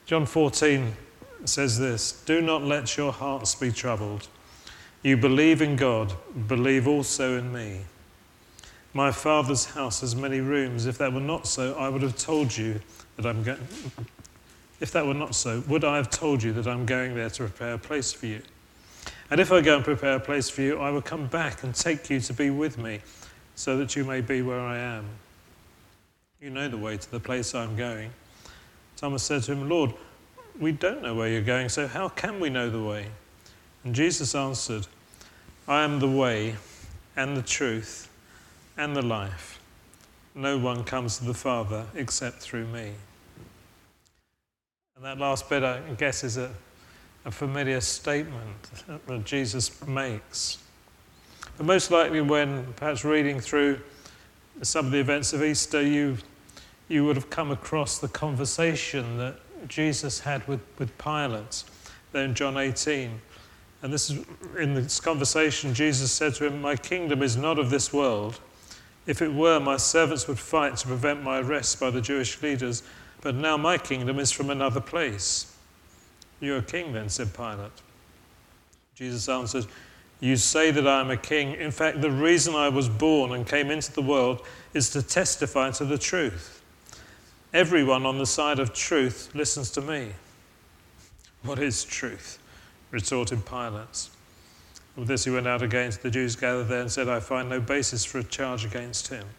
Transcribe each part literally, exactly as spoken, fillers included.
John fourteen says this, "Do not let your hearts be troubled. You believe in God, believe also in me. My Father's house has many rooms. If that were not so, I would have told you that I'm going. If that were not so, would I have told you that I'm going there to prepare a place for you? And if I go and prepare a place for you, I will come back and take you to be with me, so that you may be where I am. You know the way to the place I'm going." Thomas said to him, "Lord, we don't know where you're going, so how can we know the way?" And Jesus answered, "I am the way and the truth and the life. No one comes to the Father except through me." And that last bit, I guess, is a, a familiar statement that Jesus makes. But most likely when perhaps reading through some of the events of Easter, you, you would have come across the conversation that Jesus had with, with Pilate there in John eighteen. And this is, in this conversation, Jesus said to him, "My kingdom is not of this world. If it were, my servants would fight to prevent my arrest by the Jewish leaders, but now my kingdom is from another place." "You're a king then," said Pilate. Jesus answered, "You say that I am a king. In fact, the reason I was born and came into the world is to testify to the truth. Everyone on the side of truth listens to me." "What is truth?" retorted Pilate. With this he went out again to the Jews gathered there and said, "I find no basis for a charge against him."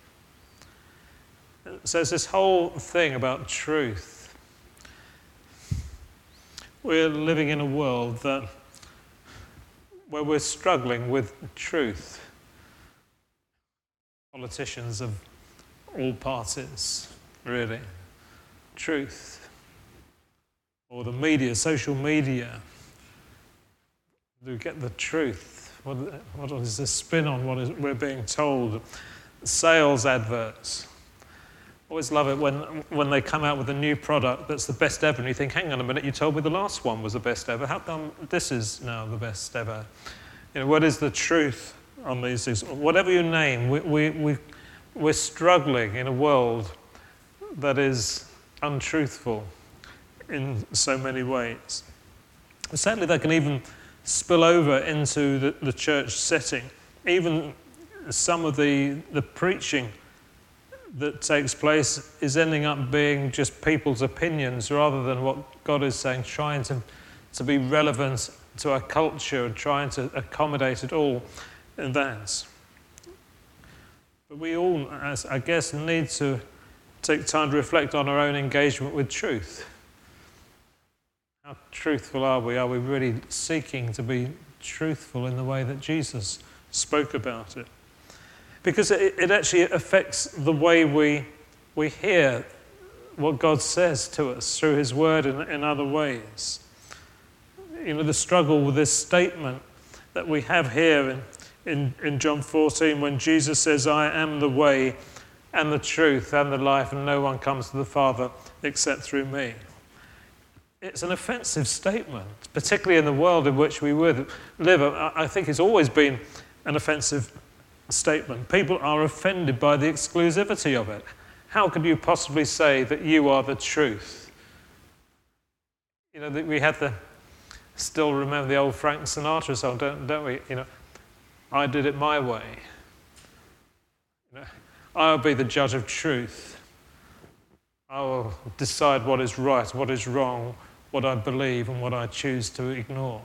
So it's this whole thing about truth. We're living in a world that where we're struggling with truth. Politicians of all parties, really. Truth. Or the media, social media. Do we get the truth? What, what is the spin on what is, we're being told? Sales adverts. Always love it when, when they come out with a new product that's the best ever and you think, hang on a minute, you told me the last one was the best ever. How come this is now the best ever? You know, what is the truth on these things? Whatever you name, we, we, we, we're struggling in a world that is untruthful in so many ways. Sadly, that can even spill over into the, the church setting. Even some of the, the preaching that takes place is ending up being just people's opinions rather than what God is saying, trying to, to be relevant to our culture and trying to accommodate it all in that. But we all, as I guess, need to take time to reflect on our own engagement with truth. How truthful are we? Are we really seeking to be truthful in the way that Jesus spoke about it? Because it, it actually affects the way we, we hear what God says to us through his word and in other ways. You know, the struggle with this statement that we have here in, in, in John fourteen when Jesus says, "I am the way and the truth and the life, and no one comes to the Father except through me." It's an offensive statement, particularly in the world in which we live. I think it's always been an offensive statement. People are offended by the exclusivity of it. How could you possibly say that you are the truth? You know, we have the, still remember the old Frank Sinatra song, don't, don't we? You know, "I did it my way." You know, I'll be the judge of truth. I will decide what is right, what is wrong, what I believe and what I choose to ignore.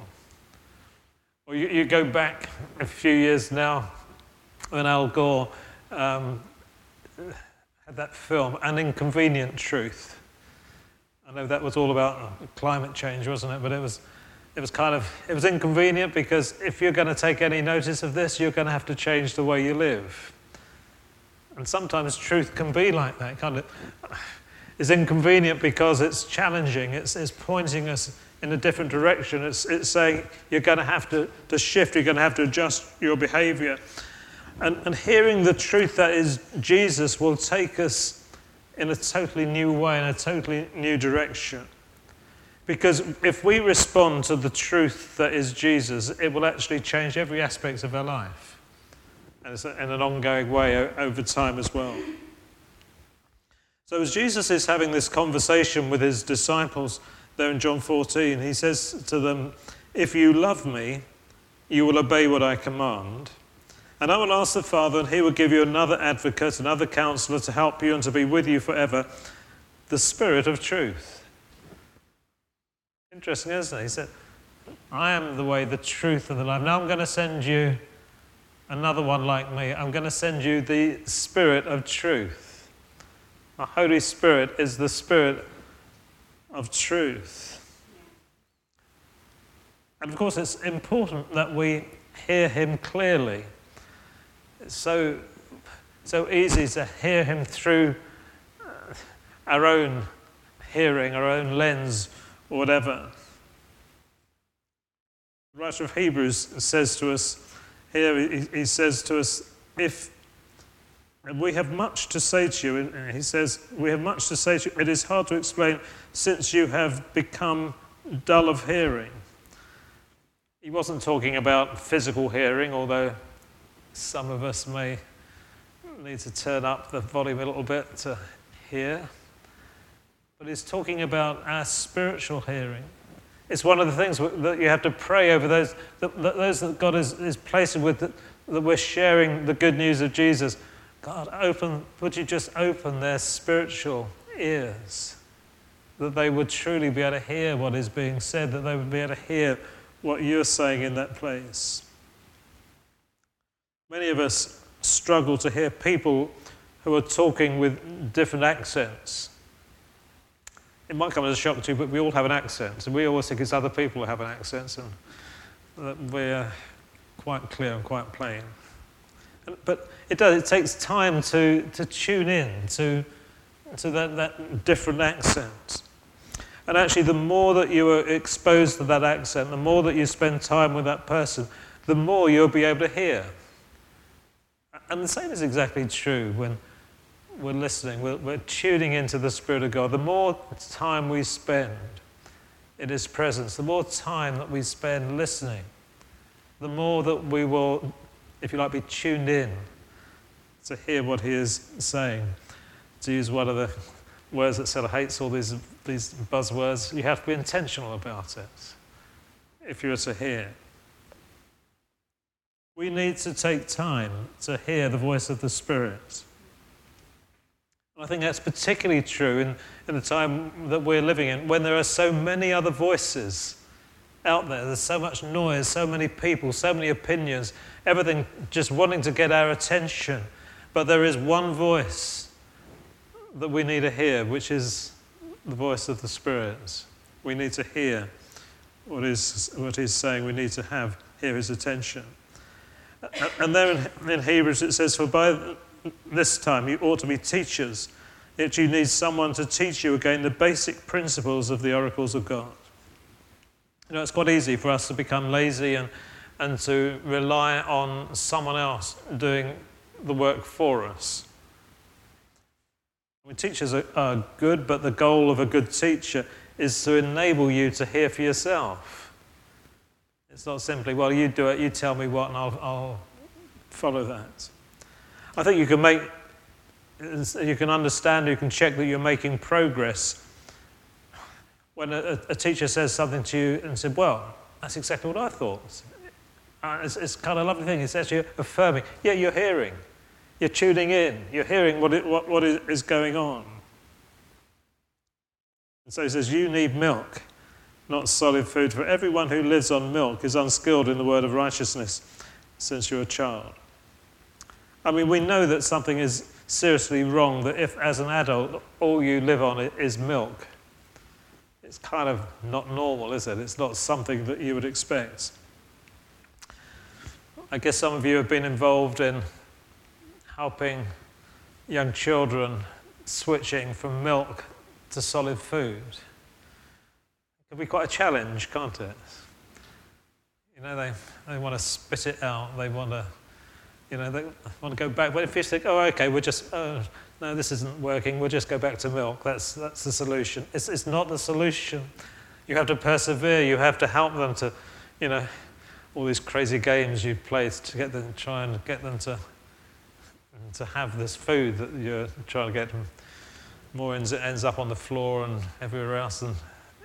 Or you, you go back a few years now when Al Gore um, had that film, An Inconvenient Truth. I know that was all about climate change, wasn't it? But it was, it was kind of, it was inconvenient because if you're going to take any notice of this, you're going to have to change the way you live. And sometimes truth can be like that, kind of. It's inconvenient because it's challenging. It's, it's pointing us in a different direction. It's, it's saying you're going to have to, to shift. You're going to have to adjust your behavior. And, and hearing the truth that is Jesus will take us in a totally new way, in a totally new direction. Because if we respond to the truth that is Jesus, it will actually change every aspect of our life. And it's in an ongoing way over time as well. So as Jesus is having this conversation with his disciples there in John fourteen, he says to them, if you love me, you will obey what I command. And I will ask the Father, and he will give you another advocate, another counselor to help you and to be with you forever, the Spirit of truth. Interesting, isn't it? He said, I am the way, the truth, and the life. Now I'm going to send you another one like me. I'm going to send you the Spirit of truth. The Holy Spirit is the Spirit of truth. And of course, it's important that we hear him clearly. It's so, so easy to hear him through our own hearing, our own lens, or whatever. The writer of Hebrews says to us here, he, he says to us, if we have much to say to you, and he says, we have much to say to you, it is hard to explain since you have become dull of hearing. He wasn't talking about physical hearing, although some of us may need to turn up the volume a little bit to hear. But he's talking about our spiritual hearing. It's one of the things that you have to pray over, those that, that, those that God is, is placing with, that, that we're sharing the good news of Jesus. God, open, would you just open their spiritual ears, that they would truly be able to hear what is being said, that they would be able to hear what you're saying in that place. Many of us struggle to hear people who are talking with different accents. It might come as a shock to you, but we all have an accent, and we always think it's other people who have an accent, and that we're quite clear and quite plain. But it does, it takes time to, to tune in to, to that, that different accent. And actually, the more that you are exposed to that accent, the more that you spend time with that person, the more you'll be able to hear. And the same is exactly true when we're listening, we're, we're tuning into the Spirit of God. The more time we spend in his presence, the more time that we spend listening, the more that we will, if you like, be tuned in to hear what he is saying. To use one of the words that Stella hates, all these, these buzzwords, you have to be intentional about it if you're to hear. We need to take time to hear the voice of the Spirit. I think that's particularly true in, in the time that we're living in, when there are so many other voices out there. There's so much noise, so many people, so many opinions, everything just wanting to get our attention. But there is one voice that we need to hear, which is the voice of the Spirit. We need to hear what is what he's saying. We need to have hear his attention. And there in, in Hebrews it says, for by this time you ought to be teachers, yet you need someone to teach you again the basic principles of the oracles of God. You know, it's quite easy for us to become lazy and, and to rely on someone else doing the work for us. I mean, teachers are, are good, but the goal of a good teacher is to enable you to hear for yourself. It's not simply, well, you do it, you tell me what, and I'll, I'll follow that. I think you can make, you can understand, you can check that you're making progress when a, a teacher says something to you and said, well, that's exactly what I thought. Uh, it's, it's kind of a lovely thing. It's actually affirming. Yeah, you're hearing. You're tuning in. You're hearing what, it, what, what is going on. And so he says, you need milk, not solid food. For everyone who lives on milk is unskilled in the word of righteousness since you're a child. I mean, we know that something is seriously wrong, that if as an adult all you live on is milk, it's kind of not normal, is it? It's not something that you would expect. I guess some of you have been involved in helping young children switching from milk to solid food. It can be quite a challenge, can't it? You know, they, they want to spit it out, they want to, you know, they want to go back. But if you think, oh, okay, we'll just, oh, no, this isn't working, we'll just go back to milk. That's that's the solution. It's, it's not the solution. You have to persevere. You have to help them to, you know, all these crazy games you play to get them, try and get them to, to have this food that you're trying to get them. More ends, it ends up on the floor and everywhere else, and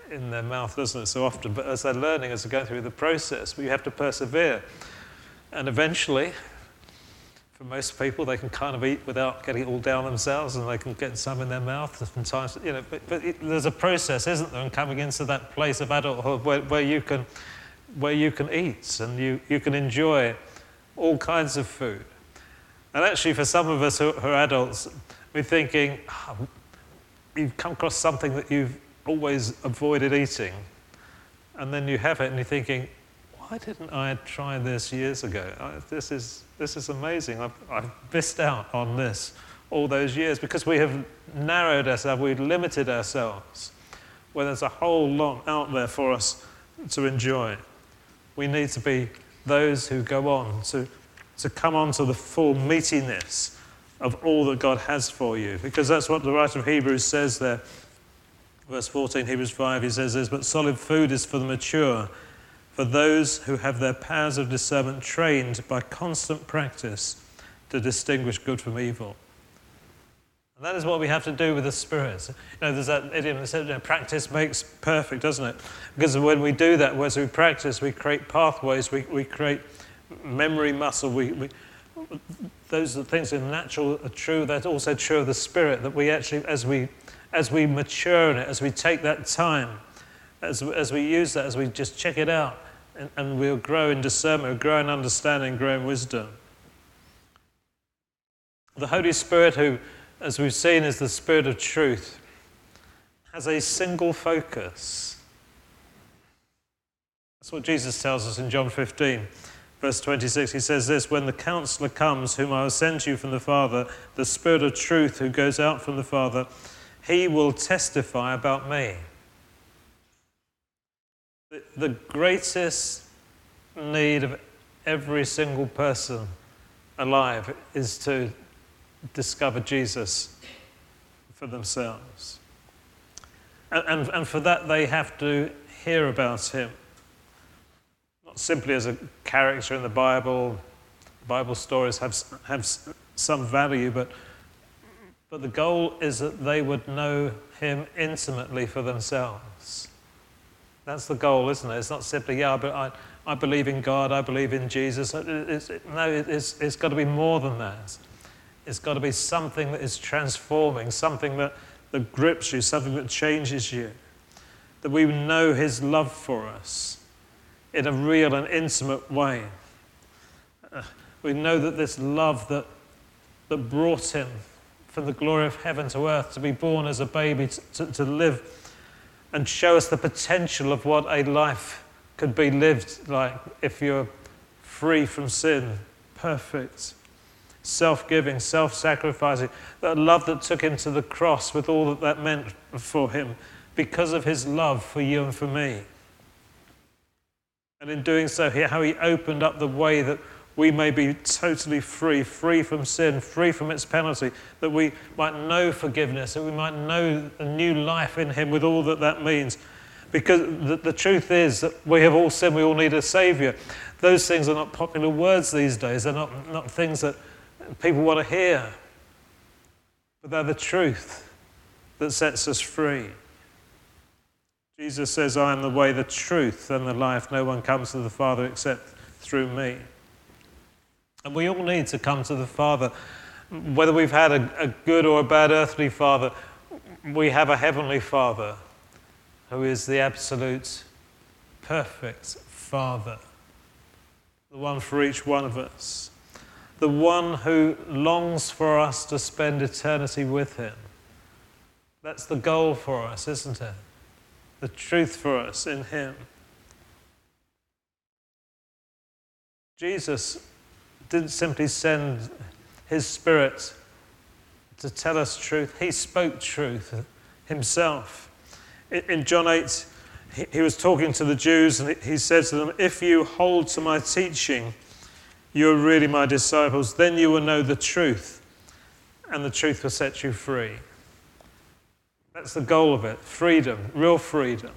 in their mouth, doesn't it, so often? But as they're learning, as they're going through the process, we have to persevere. And eventually, for most people, they can kind of eat without getting it all down themselves, and they can get some in their mouth sometimes, you know, but, but it, there's a process, isn't there, in coming into that place of adulthood where, where you can where you can eat and you, you can enjoy all kinds of food. And actually, for some of us who, who are adults, we're thinking, oh, you've come across something that you've always avoided eating, and then you have it and you're thinking, why didn't I try this years ago? I, this is this is amazing. I've, I've missed out on this all those years because we have narrowed ourselves, we've limited ourselves, where there's a whole lot out there for us to enjoy. We need to be those who go on to, to come on to the full meatiness of all that God has for you, because that's what the writer of Hebrews says there. Verse fourteen, Hebrews five, he says this, but solid food is for the mature, for those who have their powers of discernment trained by constant practice to distinguish good from evil. And that is what we have to do with the Spirit. You know, there's that idiom that says, you know, practice makes perfect, doesn't it? Because when we do that, as we practice, we create pathways, we, we create memory muscle. We, we, those are things that are natural, are true. That's also true of the Spirit, that we actually, as we as we mature in it, as we take that time, as, as we use that, as we just check it out, and, and we'll grow in discernment, we'll grow in understanding, grow in wisdom. The Holy Spirit, who, as we've seen, is the Spirit of truth, has a single focus. That's what Jesus tells us in John fifteen, verse twenty-six. He says this, when the Counselor comes, whom I will send to you from the Father, the Spirit of truth who goes out from the Father, he will testify about me. The, the greatest need of every single person alive is to discover Jesus for themselves. And, and, and for that they have to hear about him. Not simply as a character in the Bible. Bible stories have, have some value, but, but the goal is that they would know him intimately for themselves. That's the goal, isn't it? It's not simply, yeah, but I, I believe in God, I believe in Jesus. It's, it, no, it's, it's got to be more than that. It's got to be something that is transforming, something that, that grips you, something that changes you. That we know his love for us in a real and intimate way. Uh, we know that this love that, that brought him from the glory of heaven to earth to be born as a baby, to, to, to live and show us the potential of what a life could be lived like if you're free from sin, perfect, self-giving, self-sacrificing, that love that took him to the cross with all that that meant for him because of his love for you and for me. And in doing so, how he opened up the way that we may be totally free, free from sin, free from its penalty, that we might know forgiveness, that we might know a new life in him with all that that means. Because the, the truth is that we have all sinned, we all need a saviour. Those things are not popular words these days. They're not, not things that people want to hear. But they're the truth that sets us free. Jesus says, I am the way, the truth, and the life. No one comes to the Father except through me. And we all need to come to the Father. Whether we've had a, a good or a bad earthly father, we have a heavenly Father who is the absolute, perfect Father. The one for each one of us. The one who longs for us to spend eternity with him. That's the goal for us, isn't it? The truth for us in him. Jesus didn't simply send his Spirit to tell us truth. He spoke truth himself. In John eight, he was talking to the Jews and he said to them, if you hold to my teaching, you are really my disciples. Then you will know the truth, and the truth will set you free. That's the goal of it, freedom, real freedom.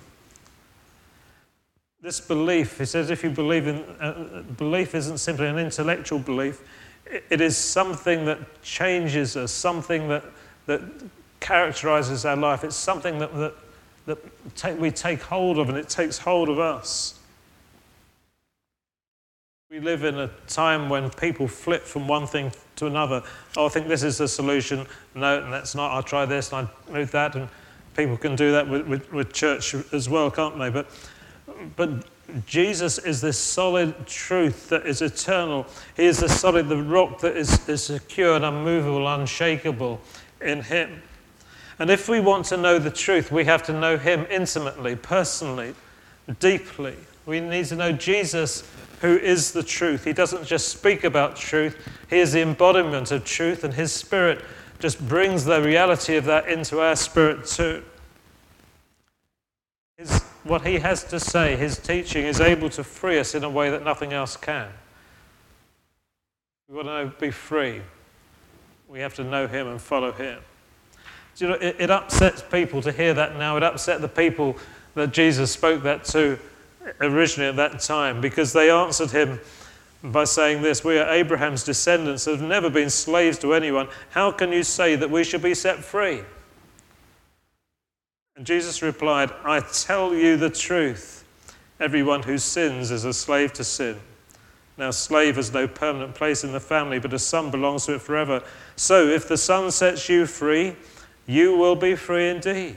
This belief, he says, if you believe in, uh, belief isn't simply an intellectual belief, it, it is something that changes us, something that, that characterizes our life. It's something that, that, that take, we take hold of, and it takes hold of us. We live in a time when people flip from one thing to another. Oh, I think this is the solution. No, that's not. I'll try this, and I'll move that. And people can do that with, with, with church as well, can't they? But, but Jesus is this solid truth that is eternal. He is the solid, the rock that is, is secure and unmovable, unshakable in him. And if we want to know the truth, we have to know him intimately, personally, deeply. We need to know Jesus, who is the truth. He doesn't just speak about truth. He is the embodiment of truth, and his Spirit just brings the reality of that into our spirit too. His, what he has to say, his teaching, is able to free us in a way that nothing else can. We want to know, be free. We have to know him and follow him. Do you know, it, it upsets people to hear that now. It upset the people that Jesus spoke that to originally at that time, because they answered him by saying this: we are Abraham's descendants, have never been slaves to anyone. How can you say that we should be set free? And Jesus replied, I tell you the truth. Everyone who sins is a slave to sin. Now, slave has no permanent place in the family, but a son belongs to it forever. So if the Son sets you free, you will be free indeed.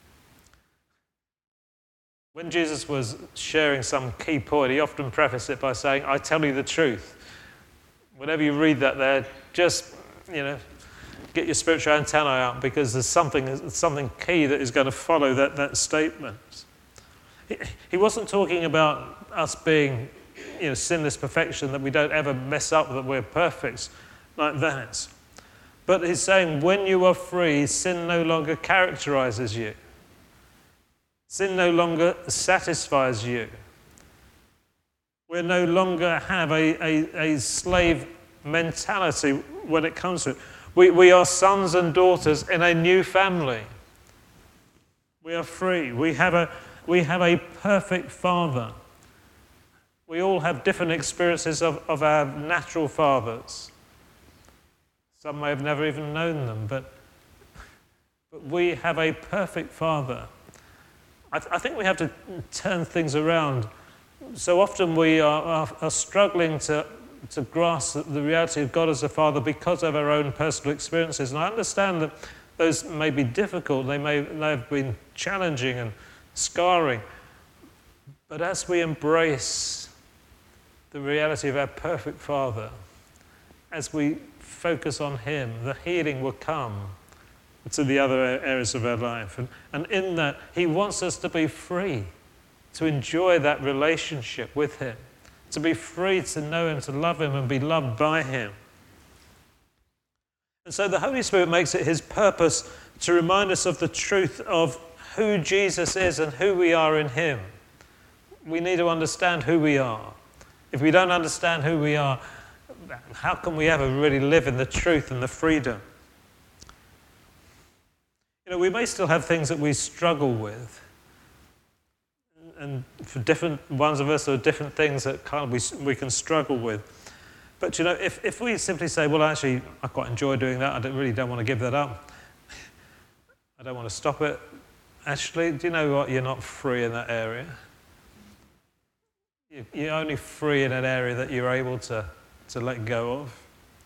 When Jesus was sharing some key point, he often prefaced it by saying, I tell you the truth. Whenever you read that there, just, you know, get your spiritual antennae out, because there's something, something key that is going to follow that, that statement. He, he wasn't talking about us being, you know, sinless perfection, that we don't ever mess up, that we're perfect like that. But he's saying when you are free, sin no longer characterizes you. Sin no longer satisfies you. We no longer have a, a, a slave mentality when it comes to it. We, we are sons and daughters in a new family. We are free. We have a, we have a perfect Father. We all have different experiences of, of our natural fathers. Some may have never even known them, but, but we have a perfect Father. I, th- I think we have to turn things around. So often we are, are, are struggling to, to grasp the reality of God as a Father because of our own personal experiences. And I understand that those may be difficult, they may, may have been challenging and scarring. But as we embrace the reality of our perfect Father, as we focus on him, the healing will come to the other areas of our life. And, and in that, he wants us to be free, to enjoy that relationship with him, to be free to know him, to love him, and be loved by him. And so the Holy Spirit makes it his purpose to remind us of the truth of who Jesus is and who we are in him. We need to understand who we are. If we don't understand who we are, how can we ever really live in the truth and the freedom? You know, we may still have things that we struggle with. And for different ones of us, there are different things that kind of we, we can struggle with. But, you know, if, if we simply say, well, actually, I quite enjoy doing that. I don't, really don't want to give that up. I don't want to stop it. Actually, do you know what? You're not free in that area. You're only free in an area that you're able to to let go of.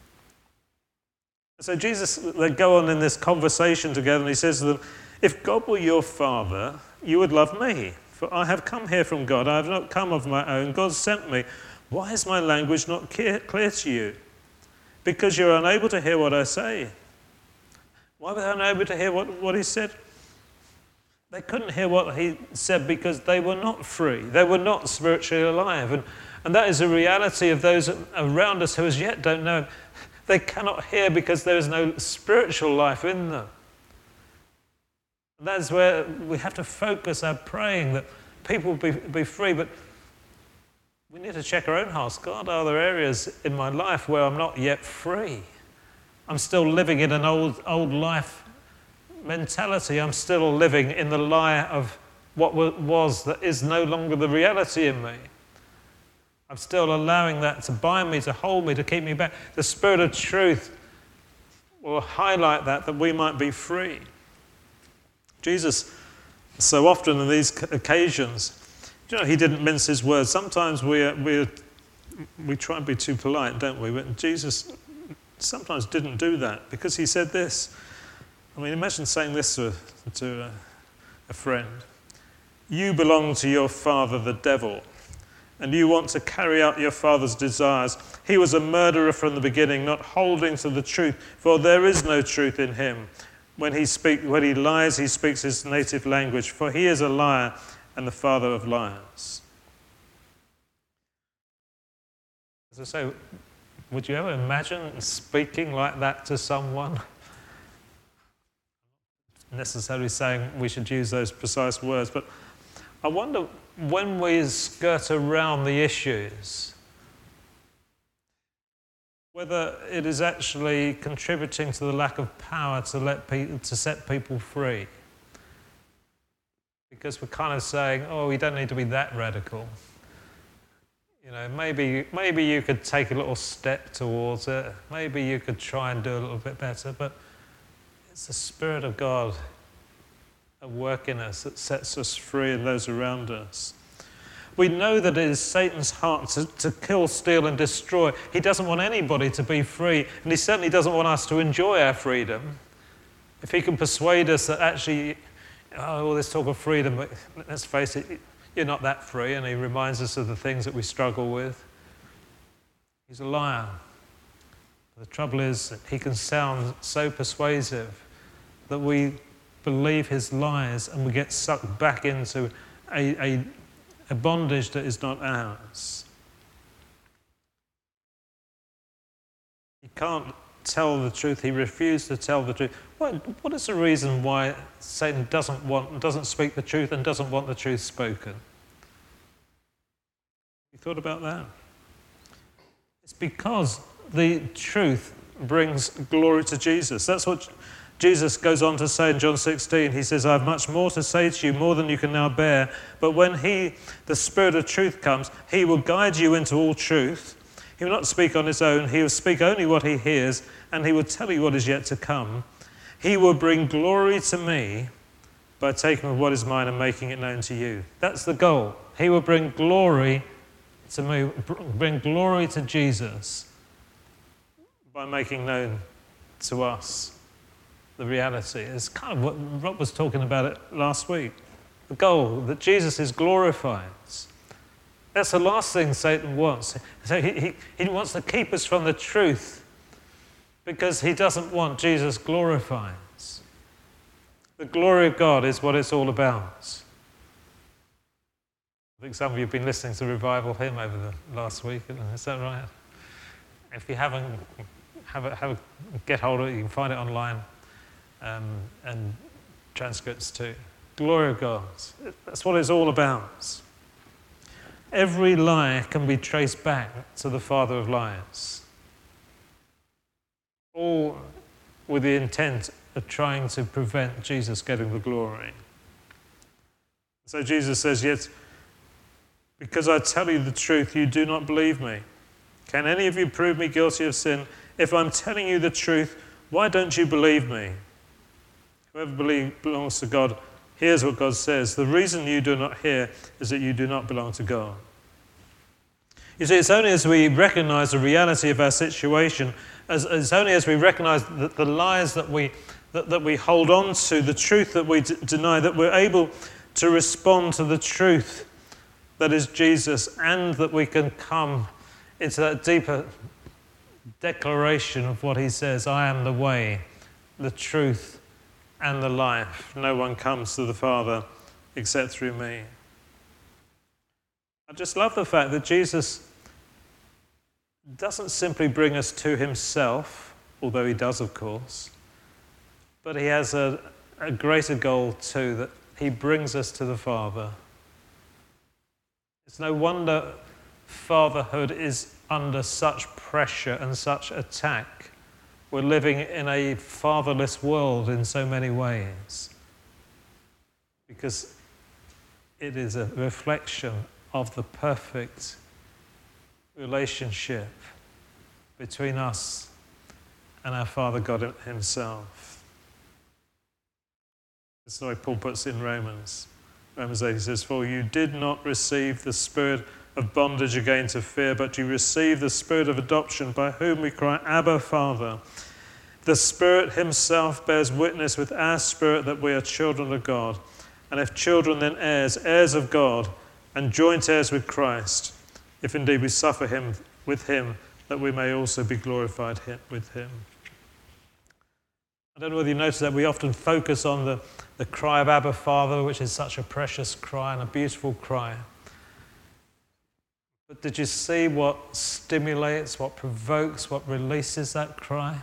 So Jesus, they go on in this conversation together, and he says to them, if God were your Father, you would love me, for I have come here from God. I have not come of my own. God sent me. Why is my language not clear, clear to you? Because you're unable to hear what I say. Why were they unable to hear what, what he said? They couldn't hear what he said because they were not free. They were not spiritually alive. And And that is a reality of those around us who as yet don't know him. They cannot hear because there is no spiritual life in them. And that's where we have to focus our praying, that people be, be free. But we need to check our own hearts. God, are there areas in my life where I'm not yet free? I'm still living in an old, old life mentality. I'm still living in the lie of what was that is no longer the reality in me. I'm still allowing that to bind me, to hold me, to keep me back. The Spirit of truth will highlight that, that we might be free. Jesus So often in these occasions, you know, he didn't mince his words. Sometimes we we we try and be too polite, don't we? But Jesus sometimes didn't do that because he said this. I mean, imagine saying this to, to a, a friend. You belong to your father, the devil, and you want to carry out your father's desires. He was a murderer from the beginning, not holding to the truth, for there is no truth in him. When he speak, when he lies, he speaks his native language, for he is a liar and the father of liars. As I say, would you ever imagine speaking like that to someone? Necessarily saying we should use those precise words, but I wonder when we skirt around the issues, whether it is actually contributing to the lack of power to let people, to set people free. Because we're kind of saying, oh, we don't need to be that radical. You know, maybe maybe you could take a little step towards it. Maybe you could try and do a little bit better. But it's the Spirit of God at work in us that sets us free and those around us. We know that it is Satan's heart to, to kill, steal and destroy. He doesn't want anybody to be free, and he certainly doesn't want us to enjoy our freedom. If he can persuade us that actually, oh, all this talk of freedom, but let's face it, you're not that free, and he reminds us of the things that we struggle with. He's a liar. The trouble is that he can sound so persuasive that we believe his lies and we get sucked back into a, a A bondage that is not ours. He can't tell the truth. He refused to tell the truth. What, what is the reason why Satan doesn't want, doesn't speak the truth and doesn't want the truth spoken? You thought about that? It's because the truth brings glory to Jesus. That's what Jesus goes on to say in John sixteen. He says, I have much more to say to you, more than you can now bear. But when he, the Spirit of truth comes, he will guide you into all truth. He will not speak on his own. He will speak only what he hears, and he will tell you what is yet to come. He will bring glory to me by taking of what is mine and making it known to you. That's the goal. He will bring glory to me, bring glory to Jesus by making known to us the reality. It's kind of what Rob was talking about it last week. The goal, that Jesus is glorified. That's the last thing Satan wants. So he, he, he wants to keep us from the truth because he doesn't want Jesus glorified. The glory of God is what it's all about. I think some of you have been listening to Revival Hymn over the last week. Is that right? If you haven't, have a, have a, get hold of it. You can find it online. Um, and transcripts too. Glory of God. That's what it's all about. Every lie can be traced back to the father of lies. All with the intent of trying to prevent Jesus getting the glory. So Jesus says, yet, because I tell you the truth, you do not believe me. Can any of you prove me guilty of sin? If I'm telling you the truth, why don't you believe me? Whoever believe, belongs to God hears what God says. The reason you do not hear is that you do not belong to God. You see, it's only as we recognize the reality of our situation, as, it's only as we recognize the, the lies that we, that, that we hold on to, the truth that we d- deny, that we're able to respond to the truth that is Jesus, and that we can come into that deeper declaration of what he says, I am the way, the truth, and the life. No one comes to the Father except through me. I just love the fact that Jesus doesn't simply bring us to himself, although he does, of course, but he has a, a greater goal too, that he brings us to the Father. It's no wonder fatherhood is under such pressure and such attack. We're living in a fatherless world in so many ways because it is a reflection of the perfect relationship between us and our Father God himself. That's the way Paul puts it in Romans. Romans eight, he says, "For you did not receive the spirit of bondage again to fear, but you received the spirit of adoption, by whom we cry, Abba, Father. The Spirit himself bears witness with our spirit that we are children of God. And if children, then heirs, heirs of God, and joint heirs with Christ, if indeed we suffer him with him, that we may also be glorified with him." I don't know whether you notice that we often focus on the, the cry of Abba, Father, which is such a precious cry and a beautiful cry. But did you see what stimulates, what provokes, what releases that cry?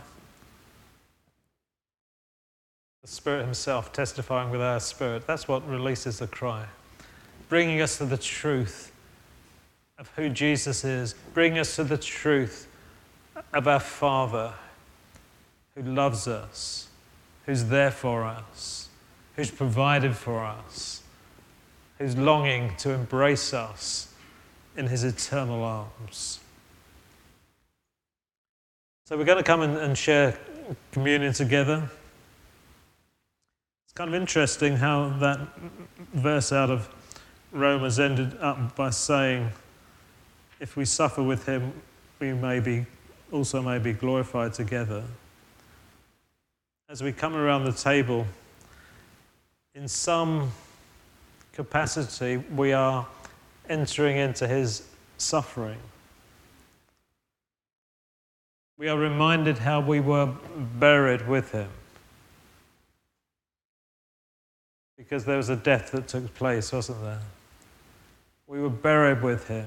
The Spirit himself testifying with our spirit. That's what releases the cry. Bringing us to the truth of who Jesus is. Bringing us to the truth of our Father who loves us, who's there for us, who's provided for us, who's longing to embrace us in his eternal arms. So we're going to come and, and share communion together. It's kind of interesting how that verse out of Romans ended up by saying, if we suffer with him, we may be also may be glorified together. As we come around the table, in some capacity, we are entering into his suffering. We are reminded how we were buried with him, because there was a death that took place, wasn't there? We were buried with him.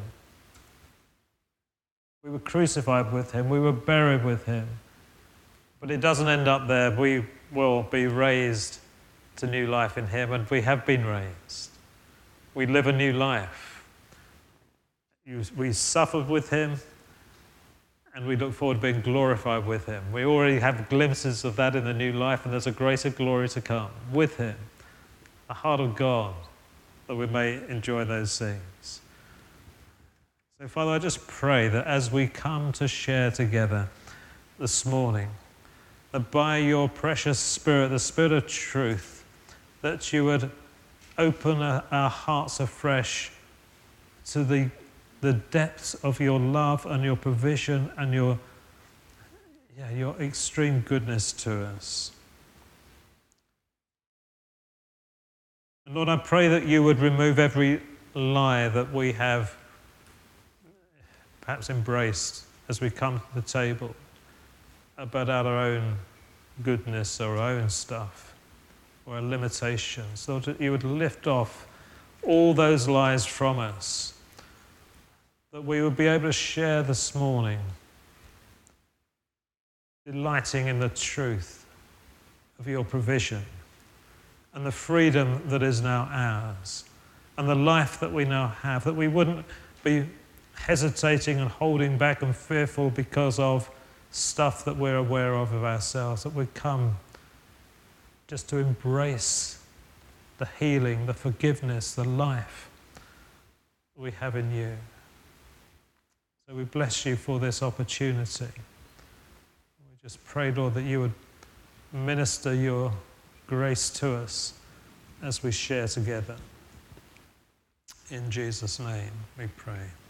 We were crucified with him. We were buried with him. But it doesn't end up there. We will be raised to new life in him, and we have been raised. We live a new life. We suffered with him, and we look forward to being glorified with him. We already have glimpses of that in the new life, and there's a greater glory to come with him. The heart of God, that we may enjoy those things. So, Father, I just pray that as we come to share together this morning, that by your precious Spirit, the Spirit of truth, that you would open our hearts afresh to the, the depths of your love and your provision and your, yeah, your extreme goodness to us. And Lord, I pray that you would remove every lie that we have perhaps embraced as we come to the table about our own goodness or our own stuff or our limitations. Lord, that you would lift off all those lies from us, that we would be able to share this morning, delighting in the truth of your provision and the freedom that is now ours, and the life that we now have, that we wouldn't be hesitating and holding back and fearful because of stuff that we're aware of of ourselves, that we come just to embrace the healing, the forgiveness, the life we have in you. So we bless you for this opportunity. We just pray, Lord, that you would minister your grace to us as we share together. In Jesus' name we pray.